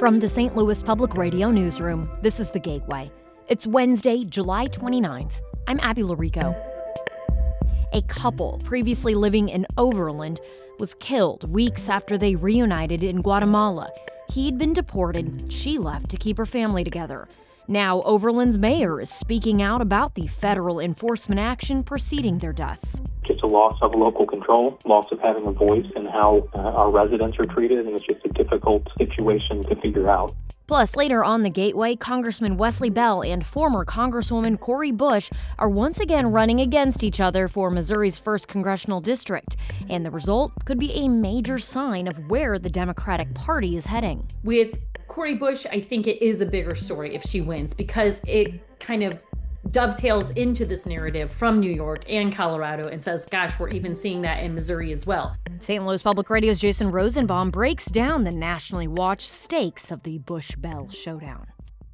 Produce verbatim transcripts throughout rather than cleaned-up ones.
From the Saint Louis Public Radio Newsroom, this is The Gateway. It's Wednesday, July twenty-ninth. I'm Abby Larico. A couple previously living in Overland was killed weeks after they reunited in Guatemala. He'd been deported. She left to keep her family together. Now, Overland's mayor is speaking out about the federal enforcement action preceding their deaths. Just a loss of local control, loss of having a voice in how uh, our residents are treated, and it's just a difficult situation to figure out. Plus, later on The Gateway, Congressman Wesley Bell and former Congresswoman Cori Bush are once again running against each other for Missouri's first congressional district. And the result could be a major sign of where the Democratic Party is heading. With Cori Bush, I think it is a bigger story if she wins because it kind of dovetails into this narrative from New York and Colorado and says, gosh, we're even seeing that in Missouri as well. Saint Louis Public Radio's Jason Rosenbaum breaks down the nationally watched stakes of the Bush-Bell showdown.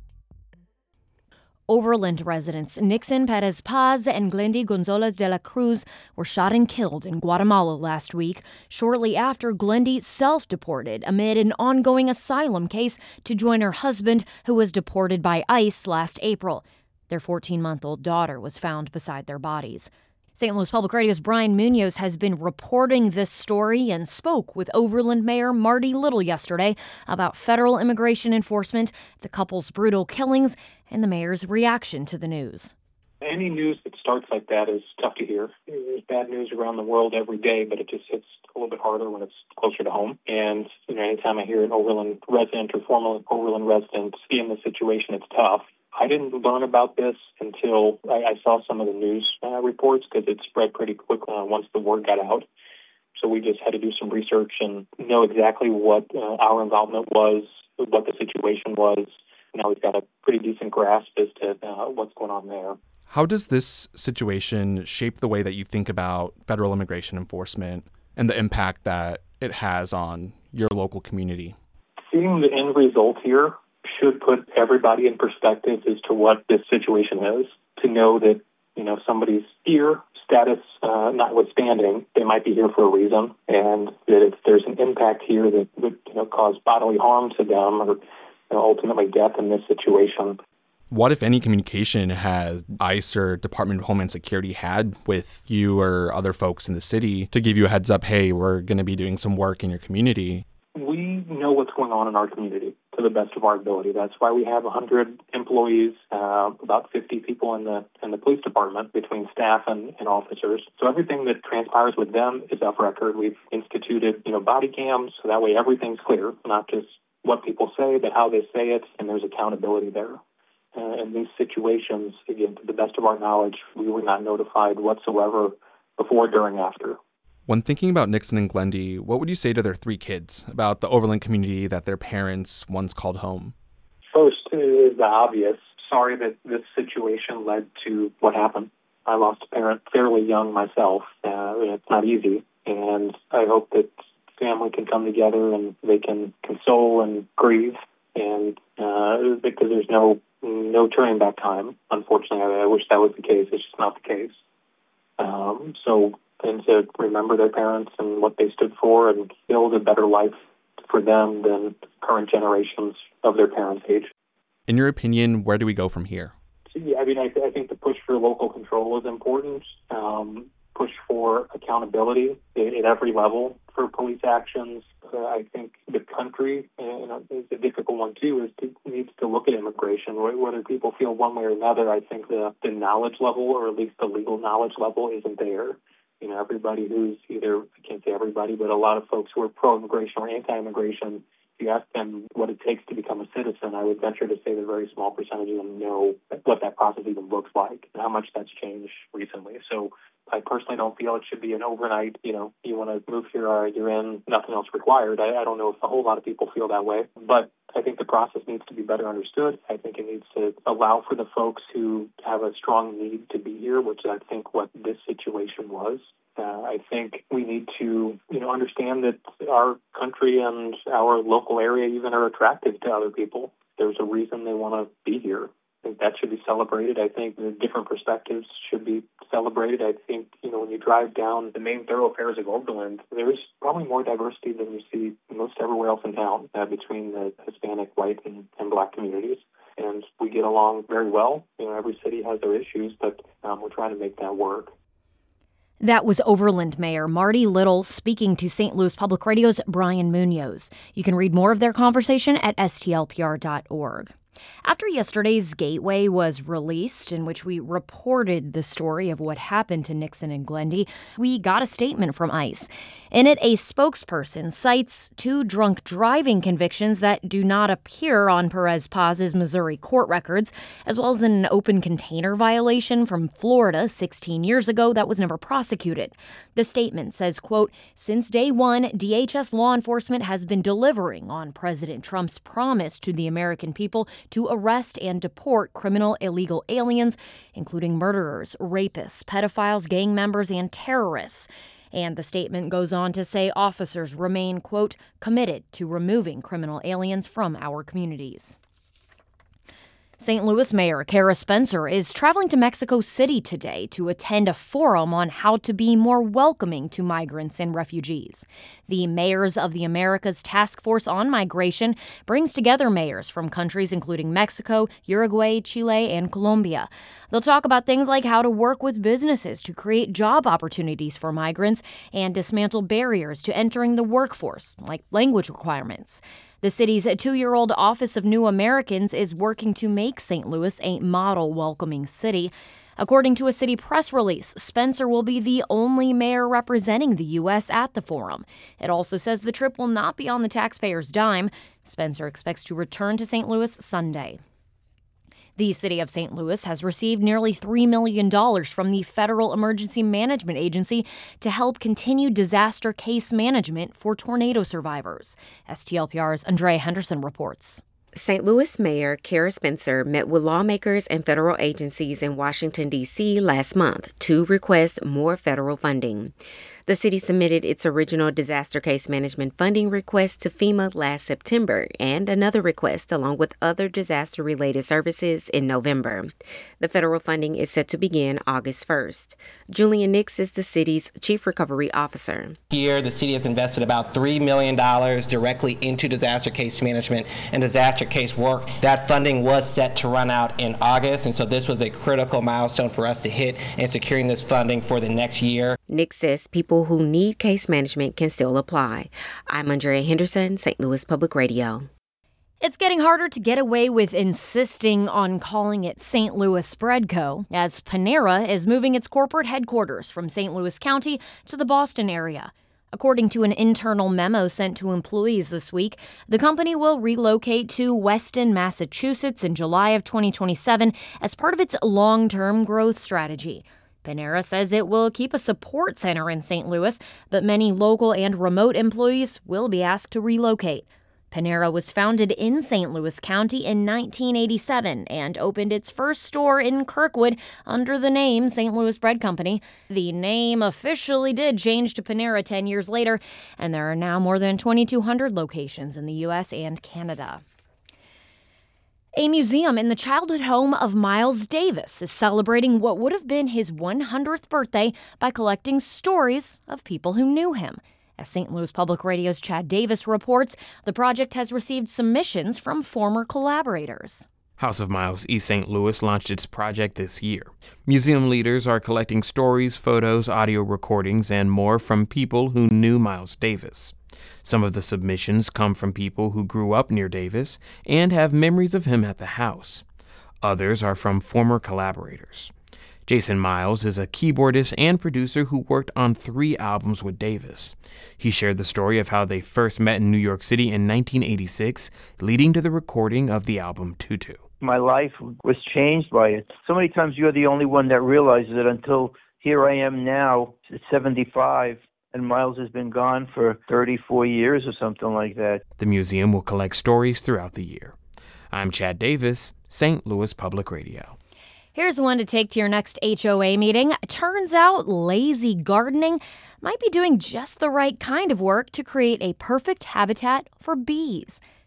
Overland residents Nixon Perez Paz and Glendy Gonzalez de la Cruz were shot and killed in Guatemala last week, shortly after Glendy self-deported amid an ongoing asylum case to join her husband, who was deported by ICE last April. Their fourteen-month-old daughter was found beside their bodies. Saint Louis Public Radio's Brian Munoz has been reporting this story and spoke with Overland Mayor Marty Little yesterday about federal immigration enforcement, the couple's brutal killings, and the mayor's reaction to the news. Any news that starts like that is tough to hear. There's bad news around the world every day, but it just hits a little bit harder when it's closer to home. And you know, anytime I hear an Overland resident or former Overland resident in this situation, it's tough. I didn't learn about this until I, I saw some of the news uh, reports because it spread pretty quickly uh, once the word got out. So we just had to do some research and know exactly what uh, our involvement was, what the situation was. Now we've got a pretty decent grasp as to uh, what's going on there. How does this situation shape the way that you think about federal immigration enforcement and the impact that it has on your local community? Seeing the end result here should put everybody in perspective as to what this situation is. To know that, you know, somebody's here, status uh, notwithstanding, they might be here for a reason, and that if there's an impact here that would, you know, cause bodily harm to them or, you know, ultimately death in this situation. What, if any, communication has ICE or Department of Homeland Security had with you or other folks in the city to give you a heads up, hey, we're going to be doing some work in your community? We know what's going on in our community to the best of our ability. That's why we have one hundred employees, uh, about fifty people in the in the police department between staff and, and officers. So everything that transpires with them is off record. We've instituted, you know, body cams, so that way everything's clear, not just what people say, but how they say it, and there's accountability there. Uh, in these situations, again, to the best of our knowledge, we were not notified whatsoever before, during, after. When thinking about Nixon and Glendy, what would you say to their three kids about the Overland community that their parents once called home? First is the obvious. Sorry that this situation led to what happened. I lost a parent fairly young myself. Uh, it's not easy, and I hope that family can come together and they can console and grieve, and uh, because there's no no turning back time. Unfortunately, I, I wish that was the case. It's just not the case. Um, so. And to remember their parents and what they stood for and build a better life for them than current generations of their parents' age. In your opinion, where do we go from here? I mean, I, th- I think the push for local control is important. Um, push for accountability at, at every level for police actions. Uh, I think the country, you know, is a difficult one too, is to, needs to look at immigration. Whether people feel one way or another, I think the, the knowledge level, or at least the legal knowledge level, isn't there. You know, everybody who's either, I can't say everybody, but a lot of folks who are pro-immigration or anti-immigration, if you ask them what it takes to become a citizen, I would venture to say that a very small percentage of them know what that process even looks like and how much that's changed recently. So I personally don't feel it should be an overnight, you know, you want to move here, all right, you're in, nothing else required. I, I don't know if a whole lot of people feel that way, but I think the process needs to be better understood. I think it needs to allow for the folks who have a strong need to be here, which I think what this situation was. Uh, I think we need to, you know, understand that our country and our local area even are attractive to other people. There's a reason they want to be here. think that should be celebrated. I think the different perspectives should be celebrated. I think, you know, when you drive down the main thoroughfares of Oberlin, there's probably more diversity than you see most everywhere else in town uh, between the Hispanic, white, and, and black communities. And we get along very well. You know, every city has their issues, but um, we're trying to make that work. That was Overland Mayor Marty Little speaking to Saint Louis Public Radio's Brian Munoz. You can read more of their conversation at S T L P R dot org. After yesterday's Gateway was released, in which we reported the story of what happened to Nixon and Glendy, we got a statement from ICE. In it, a spokesperson cites two drunk driving convictions that do not appear on Perez Paz's Missouri court records, as well as an open container violation from Florida sixteen years ago that was never prosecuted. The statement says, quote, "Since day one, D H S law enforcement has been delivering on President Trump's promise to the American people to arrest and deport criminal illegal aliens, including murderers, rapists, pedophiles, gang members, and terrorists." And the statement goes on to say officers remain, quote, "committed to removing criminal aliens from our communities." Saint Louis Mayor Kara Spencer is traveling to Mexico City today to attend a forum on how to be more welcoming to migrants and refugees. The Mayors of the Americas Task Force on Migration brings together mayors from countries including Mexico, Uruguay, Chile, and Colombia. They'll talk about things like how to work with businesses to create job opportunities for migrants and dismantle barriers to entering the workforce, like language requirements. The city's two-year-old Office of New Americans is working to make Saint Louis a model welcoming city. According to a city press release, Spencer will be the only mayor representing the U S at the forum. It also says the trip will not be on the taxpayers' dime. Spencer expects to return to Saint Louis Sunday. The city of Saint Louis has received nearly three million dollars from the Federal Emergency Management Agency to help continue disaster case management for tornado survivors. S T L P R's Andrea Henderson reports. Saint Louis Mayor Kara Spencer met with lawmakers and federal agencies in Washington, D C last month to request more federal funding. The city submitted its original disaster case management funding request to FEMA last September and another request along with other disaster-related services in November. The federal funding is set to begin August first. Julian Nix is the city's chief recovery officer. Here, the city has invested about three million dollars directly into disaster case management and disaster case work. That funding was set to run out in August, and so this was a critical milestone for us to hit in securing this funding for the next year. Nix says people who need case management can still apply. I'm Andrea Henderson, Saint Louis Public Radio. It's getting harder to get away with insisting on calling it Saint Louis Bread Co., as Panera is moving its corporate headquarters from Saint Louis County to the Boston area. According to an internal memo sent to employees this week, the company will relocate to Weston, Massachusetts in July of twenty twenty-seven as part of its long-term growth strategy. Panera says it will keep a support center in Saint Louis, but many local and remote employees will be asked to relocate. Panera was founded in Saint Louis County in nineteen eighty-seven and opened its first store in Kirkwood under the name Saint Louis Bread Company. The name officially did change to Panera ten years later, and there are now more than twenty-two hundred locations in the U S and Canada. A museum in the childhood home of Miles Davis is celebrating what would have been his one hundredth birthday by collecting stories of people who knew him. As Saint Louis Public Radio's Chad Davis reports, the project has received submissions from former collaborators. House of Miles East Saint Louis launched its project this year. Museum leaders are collecting stories, photos, audio recordings, and more from people who knew Miles Davis. Some of the submissions come from people who grew up near Davis and have memories of him at the house. Others are from former collaborators. Jason Miles is a keyboardist and producer who worked on three albums with Davis. He shared the story of how they first met in New York City in nineteen eighty-six, leading to the recording of the album Tutu. My life was changed by it. So many times you're the only one that realizes it until here I am now at seventy-five. And Miles has been gone for thirty-four years or something like that. The museum will collect stories throughout the year. I'm Chad Davis, Saint Louis Public Radio. Here's one to take to your next H O A meeting. Turns out lazy gardening might be doing just the right kind of work to create a perfect habitat for bees.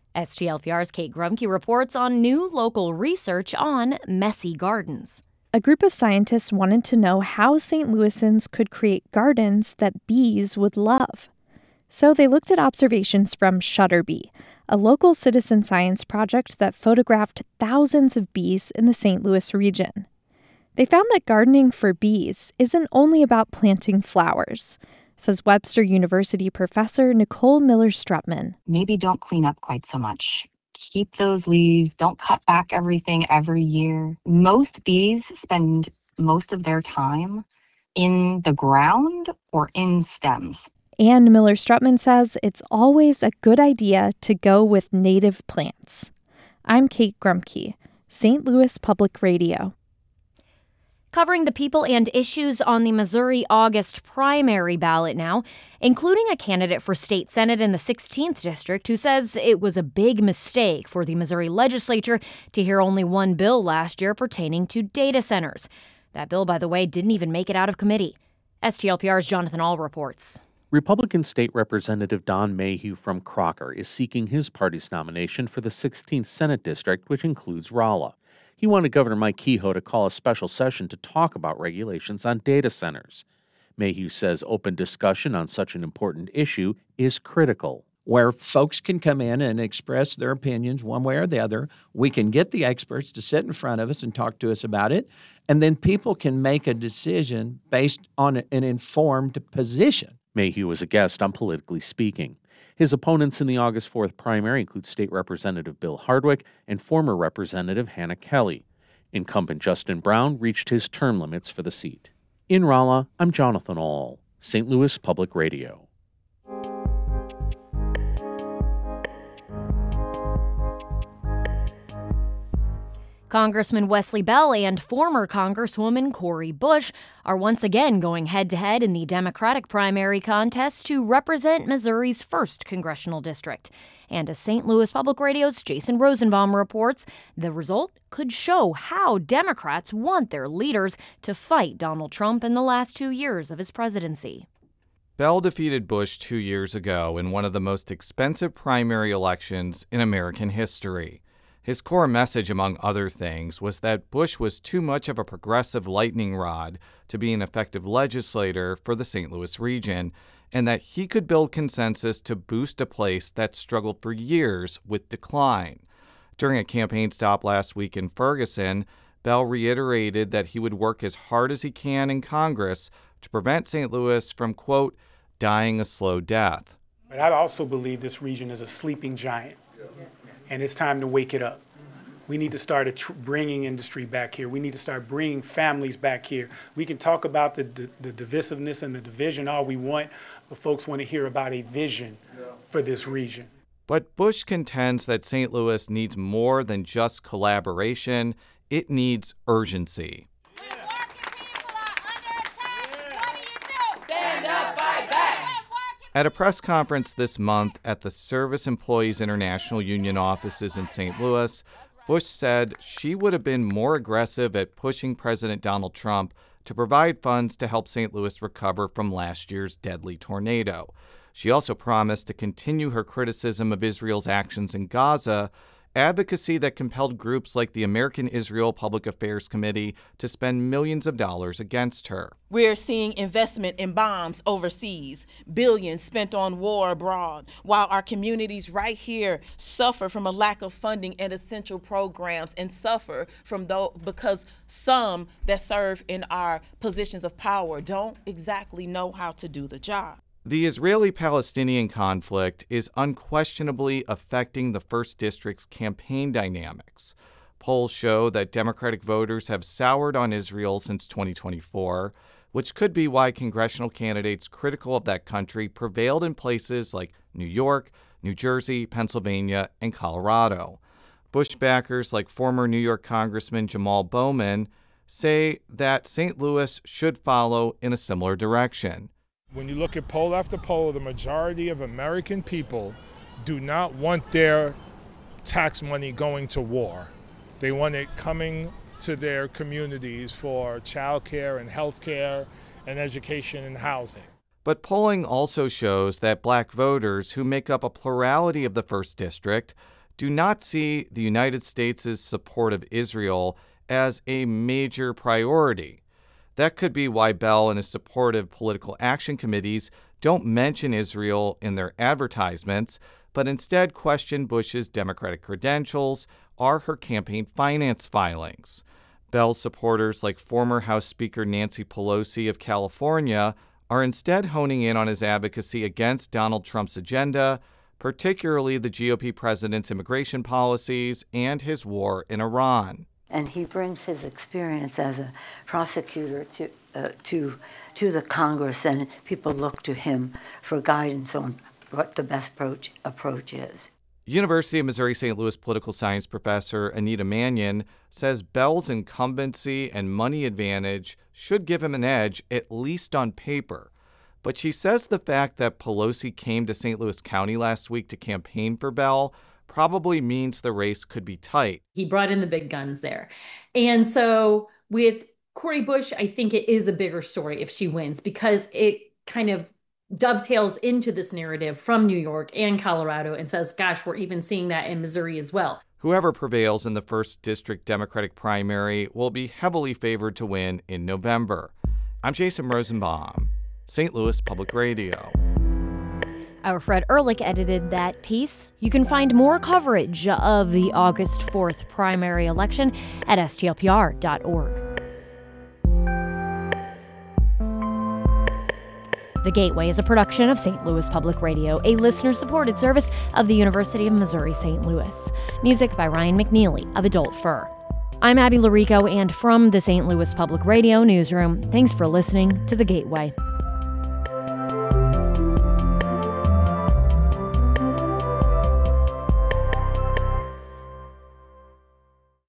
S T L P R's Kate Grumke reports on new local research on messy gardens. A group of scientists wanted to know how Saint Louisans could create gardens that bees would love. So they looked at observations from Shutterbee, a local citizen science project that photographed thousands of bees in the Saint Louis region. They found that gardening for bees isn't only about planting flowers, says Webster University professor Nicole Miller-Strutman. Maybe don't clean up quite so much. Keep those leaves. Don't cut back everything every year. Most bees spend most of their time in the ground or in stems. And Miller-Strutman says it's always a good idea to go with native plants. I'm Kate Grumke, Saint Louis Public Radio. Covering the people and issues on the Missouri August primary ballot now, including a candidate for state senate in the sixteenth district who says it was a big mistake for the Missouri legislature to hear only one bill last year pertaining to data centers. That bill, by the way, didn't even make it out of committee. S T L P R's Jonathan Ahl reports. Republican State Representative Don Mayhew from Crocker is seeking his party's nomination for the sixteenth Senate District, which includes Rolla. He wanted Governor Mike Kehoe to call a special session to talk about regulations on data centers. Mayhew says open discussion on such an important issue is critical. Where folks can come in and express their opinions one way or the other. We can get the experts to sit in front of us and talk to us about it, and then people can make a decision based on an informed position. Mayhew was a guest on Politically Speaking. His opponents in the August fourth primary include State Representative Bill Hardwick and former Representative Hannah Kelly. Incumbent Justin Brown reached his term limits for the seat. In Rolla, I'm Jonathan Ahl, Saint Louis Public Radio. Congressman Wesley Bell and former Congresswoman Cori Bush are once again going head-to-head in the Democratic primary contest to represent Missouri's first congressional district. And as Saint Louis Public Radio's Jason Rosenbaum reports, the result could show how Democrats want their leaders to fight Donald Trump in the last two years of his presidency. Bell defeated Bush two years ago in one of the most expensive primary elections in American history. His core message, among other things, was that Bush was too much of a progressive lightning rod to be an effective legislator for the Saint Louis region, and that he could build consensus to boost a place that struggled for years with decline. During a campaign stop last week in Ferguson, Bell reiterated that he would work as hard as he can in Congress to prevent Saint Louis from, quote, dying a slow death. But I also believe this region is a sleeping giant. And it's time to wake it up. We need to start tr- bringing industry back here. We need to start bringing families back here. We can talk about the, the, the divisiveness and the division all we want, but folks want to hear about a vision for this region. But Bush contends that Saint Louis needs more than just collaboration. It needs urgency. At a press conference this month at the Service Employees International Union offices in Saint Louis, Bush said she would have been more aggressive at pushing President Donald Trump to provide funds to help Saint Louis recover from last year's deadly tornado. She also promised to continue her criticism of Israel's actions in Gaza, advocacy that compelled groups like the American Israel Public Affairs Committee to spend millions of dollars against her. We're seeing investment in bombs overseas, billions spent on war abroad, while our communities right here suffer from a lack of funding and essential programs and suffer from those because some that serve in our positions of power don't exactly know how to do the job. The Israeli-Palestinian conflict is unquestionably affecting the First District's campaign dynamics. Polls show that Democratic voters have soured on Israel since twenty twenty-four, which could be why congressional candidates critical of that country prevailed in places like New York, New Jersey, Pennsylvania, and Colorado. Bush backers like former New York Congressman Jamal Bowman say that Saint Louis should follow in a similar direction. When you look at poll after poll, the majority of American people do not want their tax money going to war. They want it coming to their communities for child care and health care and education and housing. But polling also shows that black voters, who make up a plurality of the first district, do not see the United States' support of Israel as a major priority. That could be why Bell and his supportive political action committees don't mention Israel in their advertisements, but instead question Bush's Democratic credentials or her campaign finance filings. Bell's supporters, like former House Speaker Nancy Pelosi of California, are instead honing in on his advocacy against Donald Trump's agenda, particularly the G O P president's immigration policies and his war in Iran. And he brings his experience as a prosecutor to uh, to to the Congress, and people look to him for guidance on what the best approach approach is. University of Missouri-Saint Louis political science professor Anita Mannion says Bell's incumbency and money advantage should give him an edge, at least on paper. But she says the fact that Pelosi came to Saint Louis County last week to campaign for Bell probably means the race could be tight. He brought in the big guns there. And so with Cori Bush, I think it is a bigger story if she wins, because it kind of dovetails into this narrative from New York and Colorado and says, gosh, we're even seeing that in Missouri as well. Whoever prevails in the first district Democratic primary will be heavily favored to win in November. I'm Jason Rosenbaum, Saint Louis Public Radio. Our Fred Ehrlich edited that piece. You can find more coverage of the August fourth primary election at S T L P R dot org. The Gateway is a production of Saint Louis Public Radio, a listener-supported service of the University of Missouri-Saint Louis. Music by Ryan McNeely of Adult Fur. I'm Abby Larico, and from the Saint Louis Public Radio newsroom, thanks for listening to The Gateway.